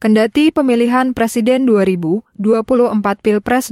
Kendati pemilihan Presiden 2024 Pilpres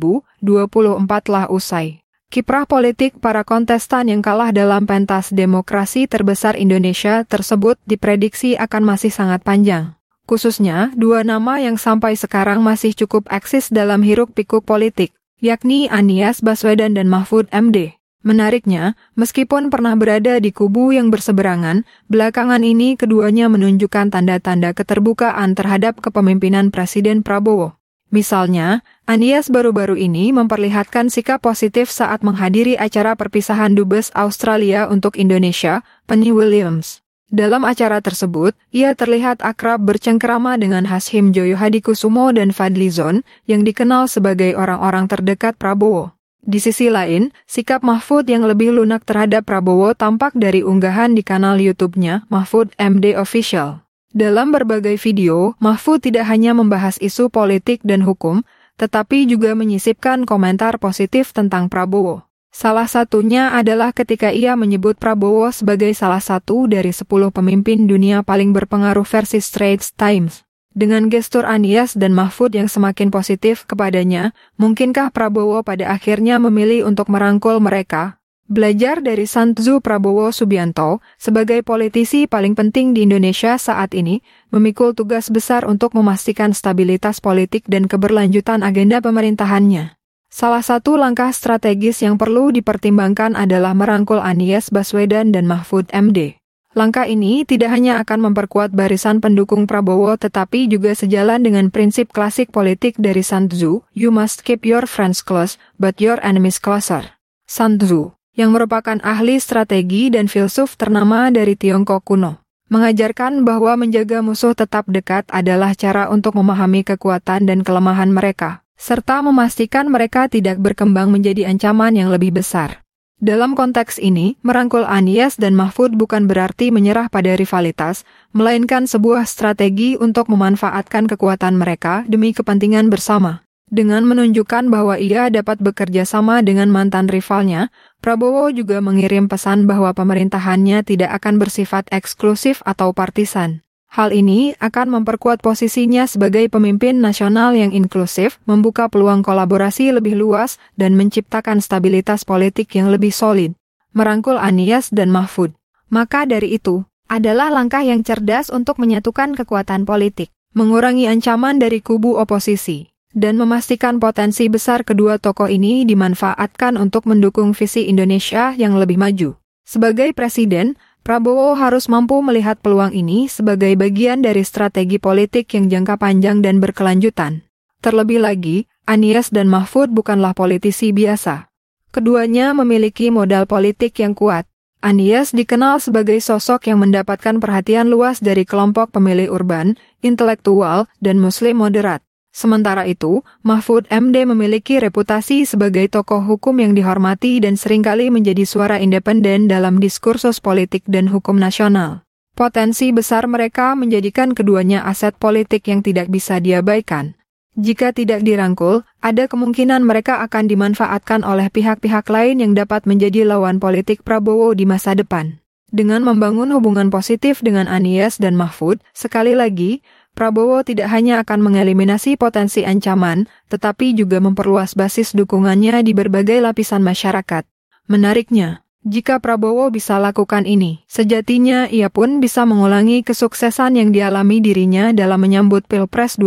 2024 telah usai, kiprah politik para kontestan yang kalah dalam pentas demokrasi terbesar Indonesia tersebut diprediksi akan masih sangat panjang. Khususnya, dua nama yang sampai sekarang masih cukup eksis dalam hiruk-pikuk politik, yakni Anies Baswedan dan Mahfud MD. Menariknya, meskipun pernah berada di kubu yang berseberangan, belakangan ini keduanya menunjukkan tanda-tanda keterbukaan terhadap kepemimpinan Presiden Prabowo. Misalnya, Anies baru-baru ini memperlihatkan sikap positif saat menghadiri acara perpisahan Dubes Australia untuk Indonesia, Penny Williams. Dalam acara tersebut, ia terlihat akrab bercengkerama dengan Hashim Joyo Hadikusumo dan Fadly Zon, yang dikenal sebagai orang-orang terdekat Prabowo. Di sisi lain, sikap Mahfud yang lebih lunak terhadap Prabowo tampak dari unggahan di kanal YouTube-nya, Mahfud MD Official. Dalam berbagai video, Mahfud tidak hanya membahas isu politik dan hukum, tetapi juga menyisipkan komentar positif tentang Prabowo. Salah satunya adalah ketika ia menyebut Prabowo sebagai salah satu dari 10 pemimpin dunia paling berpengaruh versi Straits Times. Dengan gestur Anies dan Mahfud yang semakin positif kepadanya, mungkinkah Prabowo pada akhirnya memilih untuk merangkul mereka? Belajar dari Sun Tzu, Prabowo Subianto, sebagai politisi paling penting di Indonesia saat ini, memikul tugas besar untuk memastikan stabilitas politik dan keberlanjutan agenda pemerintahannya. Salah satu langkah strategis yang perlu dipertimbangkan adalah merangkul Anies Baswedan dan Mahfud MD. Langkah ini tidak hanya akan memperkuat barisan pendukung Prabowo tetapi juga sejalan dengan prinsip klasik politik dari Sun Tzu, "You must keep your friends close, but your enemies closer." Sun Tzu, yang merupakan ahli strategi dan filsuf ternama dari Tiongkok kuno, mengajarkan bahwa menjaga musuh tetap dekat adalah cara untuk memahami kekuatan dan kelemahan mereka, serta memastikan mereka tidak berkembang menjadi ancaman yang lebih besar. Dalam konteks ini, merangkul Anies dan Mahfud bukan berarti menyerah pada rivalitas, melainkan sebuah strategi untuk memanfaatkan kekuatan mereka demi kepentingan bersama. Dengan menunjukkan bahwa ia dapat bekerja sama dengan mantan rivalnya, Prabowo juga mengirim pesan bahwa pemerintahannya tidak akan bersifat eksklusif atau partisan. Hal ini akan memperkuat posisinya sebagai pemimpin nasional yang inklusif, membuka peluang kolaborasi lebih luas, dan menciptakan stabilitas politik yang lebih solid. Merangkul Anies dan Mahfud, maka dari itu, adalah langkah yang cerdas untuk menyatukan kekuatan politik, mengurangi ancaman dari kubu oposisi, dan memastikan potensi besar kedua tokoh ini dimanfaatkan untuk mendukung visi Indonesia yang lebih maju. Sebagai presiden, Prabowo harus mampu melihat peluang ini sebagai bagian dari strategi politik yang jangka panjang dan berkelanjutan. Terlebih lagi, Anies dan Mahfud bukanlah politisi biasa. Keduanya memiliki modal politik yang kuat. Anies dikenal sebagai sosok yang mendapatkan perhatian luas dari kelompok pemilih urban, intelektual, dan muslim moderat. Sementara itu, Mahfud MD memiliki reputasi sebagai tokoh hukum yang dihormati dan seringkali menjadi suara independen dalam diskursus politik dan hukum nasional. Potensi besar mereka menjadikan keduanya aset politik yang tidak bisa diabaikan. Jika tidak dirangkul, ada kemungkinan mereka akan dimanfaatkan oleh pihak-pihak lain yang dapat menjadi lawan politik Prabowo di masa depan. Dengan membangun hubungan positif dengan Anies dan Mahfud, sekali lagi, Prabowo tidak hanya akan mengeliminasi potensi ancaman, tetapi juga memperluas basis dukungannya di berbagai lapisan masyarakat. Menariknya, jika Prabowo bisa lakukan ini, sejatinya ia pun bisa mengulangi kesuksesan yang dialami dirinya dalam menyambut Pilpres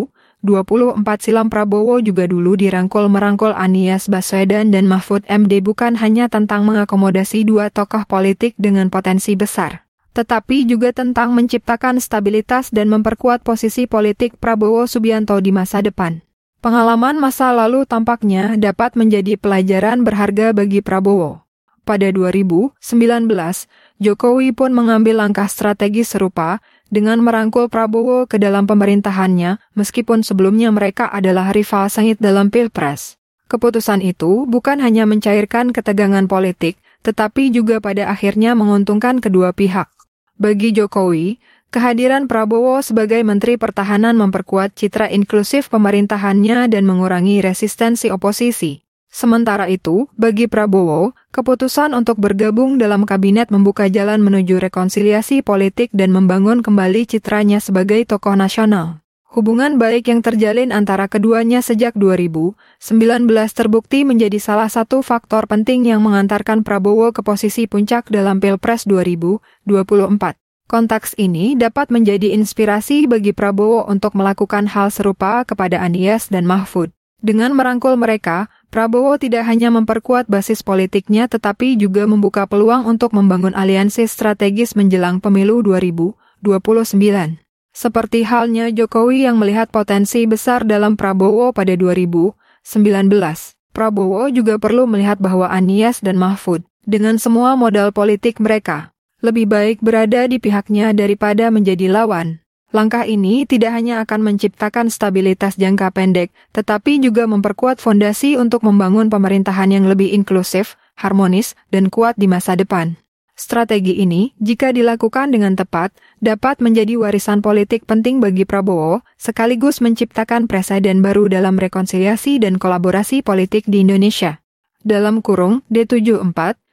2024 silam. Prabowo juga dulu merangkul Anies Baswedan dan Mahfud MD bukan hanya tentang mengakomodasi dua tokoh politik dengan potensi besar, tetapi juga tentang menciptakan stabilitas dan memperkuat posisi politik Prabowo Subianto di masa depan. Pengalaman masa lalu tampaknya dapat menjadi pelajaran berharga bagi Prabowo. Pada 2019, Jokowi pun mengambil langkah strategis serupa dengan merangkul Prabowo ke dalam pemerintahannya, meskipun sebelumnya mereka adalah rival sengit dalam Pilpres. Keputusan itu bukan hanya mencairkan ketegangan politik, tetapi juga pada akhirnya menguntungkan kedua pihak. Bagi Jokowi, kehadiran Prabowo sebagai Menteri Pertahanan memperkuat citra inklusif pemerintahannya dan mengurangi resistensi oposisi. Sementara itu, bagi Prabowo, keputusan untuk bergabung dalam kabinet membuka jalan menuju rekonsiliasi politik dan membangun kembali citranya sebagai tokoh nasional. Hubungan baik yang terjalin antara keduanya sejak 2019 terbukti menjadi salah satu faktor penting yang mengantarkan Prabowo ke posisi puncak dalam Pilpres 2024. Konteks ini dapat menjadi inspirasi bagi Prabowo untuk melakukan hal serupa kepada Anies dan Mahfud. Dengan merangkul mereka, Prabowo tidak hanya memperkuat basis politiknya tetapi juga membuka peluang untuk membangun aliansi strategis menjelang pemilu 2029. Seperti halnya Jokowi yang melihat potensi besar dalam Prabowo pada 2019, Prabowo juga perlu melihat bahwa Anies dan Mahfud, dengan semua modal politik mereka, lebih baik berada di pihaknya daripada menjadi lawan. Langkah ini tidak hanya akan menciptakan stabilitas jangka pendek, tetapi juga memperkuat fondasi untuk membangun pemerintahan yang lebih inklusif, harmonis, dan kuat di masa depan. Strategi ini, jika dilakukan dengan tepat, dapat menjadi warisan politik penting bagi Prabowo, sekaligus menciptakan presiden baru dalam rekonsiliasi dan kolaborasi politik di Indonesia. Dalam kurung D74,